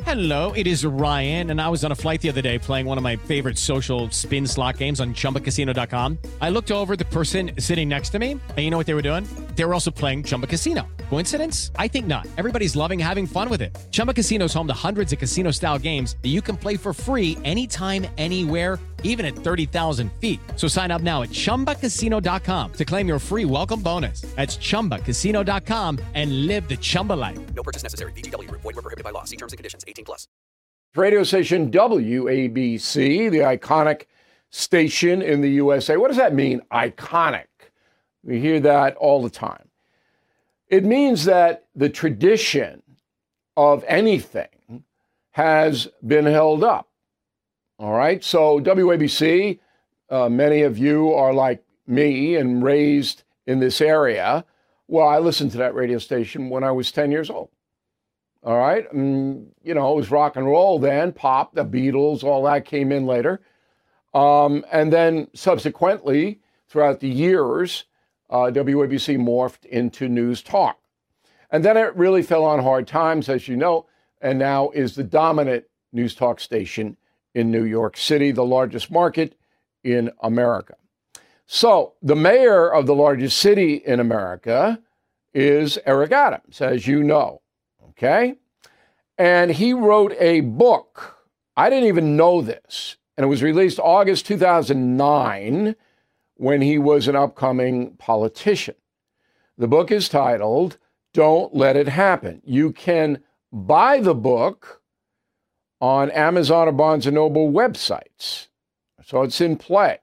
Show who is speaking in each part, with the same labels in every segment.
Speaker 1: Hello, it is Ryan, and I was on a flight the other day playing one of my favorite social spin slot games on ChumbaCasino.com. I looked over at the person sitting next to me, and you know what they were doing? They were also playing Chumba Casino. Coincidence? I think not. Everybody's loving having fun with it. Chumba Casino is home to hundreds of casino-style games that you can play for free anytime, anywhere, even at 30,000 feet. So sign up now at ChumbaCasino.com to claim your free welcome bonus. That's ChumbaCasino.com and live the Chumba life.
Speaker 2: No purchase necessary. VGW. Void where prohibited by law. See terms and conditions. 18+.
Speaker 3: Radio station WABC, the iconic station in the USA. What does that mean, iconic? We hear that all the time. It means that the tradition of anything has been held up. All right, so WABC, many of you are like me and raised in this area. Well, I listened to that radio station when I was 10 years old. All right, you know, it was rock and roll then, pop, the Beatles, all that came in later. And then subsequently, throughout the years, WABC morphed into news talk. And then it really fell on hard times, as you know, and now is the dominant news talk station in New York City, the largest market in America. So the mayor of the largest city in America is Eric Adams, as you know, okay? And he wrote a book. I didn't even know this, and it was released August 2009 when he was an upcoming politician. The book is titled, Don't Let It Happen. You can buy the book on Amazon or Barnes & Noble websites. So it's in play.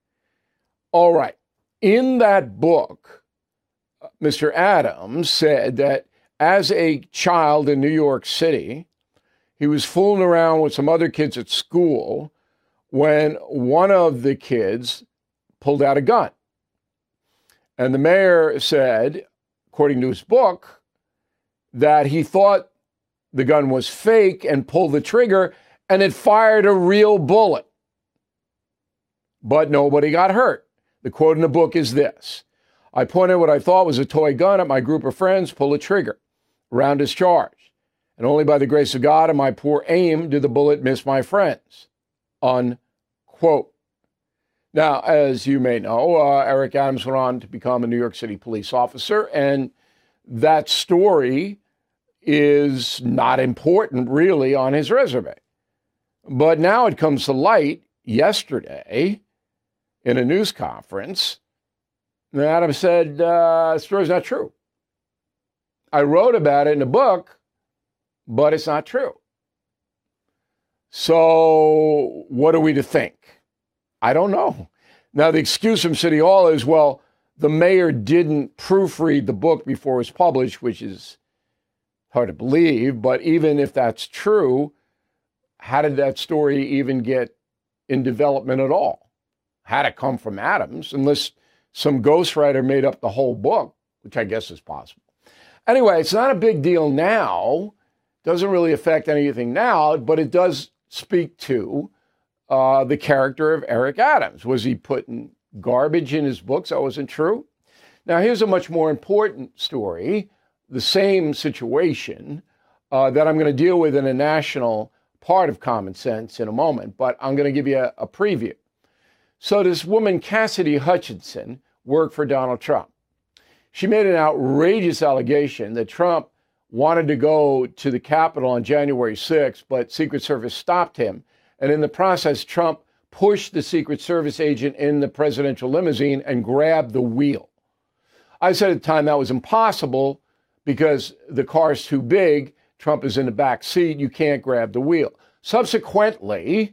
Speaker 3: All right. In that book, Mr. Adams said that as a child in New York City, he was fooling around with some other kids at school when one of the kids pulled out a gun. And the mayor said, according to his book, that he thought the gun was fake and pulled the trigger and it fired a real bullet. But nobody got hurt. The quote in the book is this: I pointed what I thought was a toy gun at my group of friends, pull a trigger. Round discharged. And only by the grace of God and my poor aim did the bullet miss my friends. Unquote. Now, as you may know, Eric Adams went on to become a New York City police officer, and that story is not important, really, on his resume. But now it comes to light yesterday in a news conference that Adams said the story's not true. I wrote about it in a book, but it's not true. So what are we to think? I don't know. Now, the excuse from City Hall is, well, the mayor didn't proofread the book before it was published, which is hard to believe. But even if that's true, how did that story even get in development at all? Had it come from Adams, unless some ghostwriter made up the whole book, which I guess is possible. Anyway, it's not a big deal now. Doesn't really affect anything now, but it does speak to the character of Eric Adams. Was he putting garbage in his books? That wasn't true. Now, here's a much more important story, the same situation that I'm going to deal with in a national part of Common Sense in a moment, but I'm going to give you a preview. So this woman, Cassidy Hutchinson, worked for Donald Trump. She made an outrageous allegation that Trump wanted to go to the Capitol on January 6th, but Secret Service stopped him. And in the process, Trump pushed the Secret Service agent in the presidential limousine and grabbed the wheel. I said at the time that was impossible because the car's too big. Trump is in the back seat. You can't grab the wheel. Subsequently,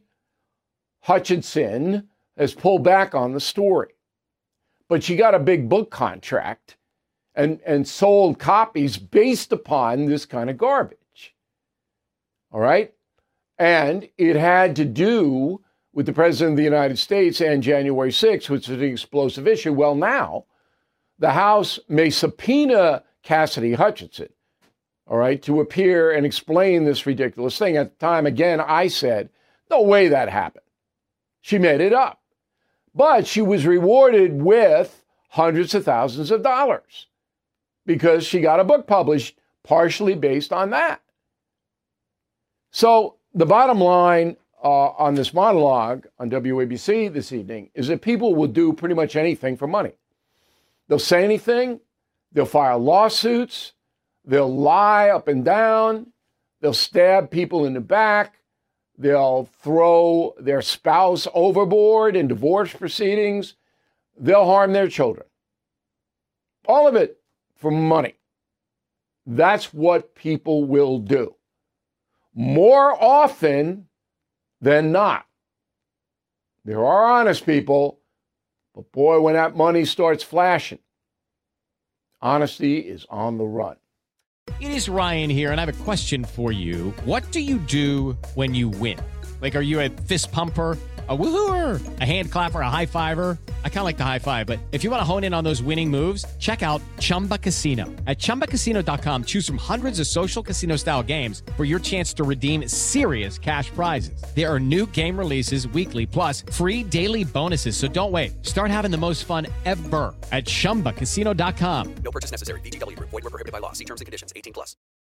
Speaker 3: Hutchinson has pulled back on the story. But she got a big book contract and sold copies based upon this kind of garbage. All right? And it had to do with the President of the United States and January 6th, which is an explosive issue. Well, now, the House may subpoena Cassidy Hutchinson, all right, to appear and explain this ridiculous thing. At the time, again, I said, no way that happened. She made it up. But she was rewarded with hundreds of thousands of dollars because she got a book published partially based on that. So the bottom line on this monologue on WABC this evening is that people will do pretty much anything for money. They'll say anything. They'll file lawsuits. They'll lie up and down. They'll stab people in the back. They'll throw their spouse overboard in divorce proceedings. They'll harm their children. All of it for money. That's what people will do. More often than not. There are honest people, but boy, when that money starts flashing, honesty is on the run.
Speaker 1: It is Ryan here, and I have a question for you. What do you do when you win? Like, are you a fist pumper, a woo-hooer, a hand clapper, a high-fiver? I kind of like the high-five, but if you want to hone in on those winning moves, check out Chumba Casino. At ChumbaCasino.com, choose from hundreds of social casino-style games for your chance to redeem serious cash prizes. There are new game releases weekly, plus free daily bonuses, so don't wait. Start having the most fun ever at ChumbaCasino.com.
Speaker 2: No purchase necessary. VGW Group. Void where prohibited by law. See terms and conditions. 18+.